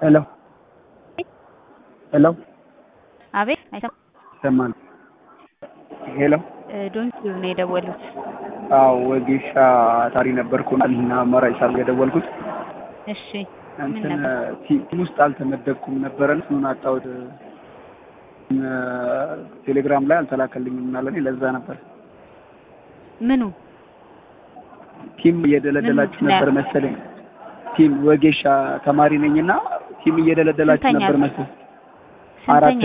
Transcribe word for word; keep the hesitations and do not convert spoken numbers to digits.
Hello. Hello. አቤት አይሰማም። ሰማን። ሄሎ ዶንት ዩ ነው የደወሉት? አዎ ወጌሻ ታሪ ነበርኩና መራጭ ሳል የደወልኩት። እሺ ምን እንትን ነበር? ቲም ውስጥ አልተመደብኩም ነበረን ምን አጣውት ቴሌግራም ላይ አልተላከልኝም እና ለኔ ለዛ ነበር። ምኑ ቲም እየደለደላችሁ ነበር መሰለኝ። ቲም ወጌሻ ተማሪ ነኝና ቲም እየደለደላችሁ ነበር መሰለኝ። አራት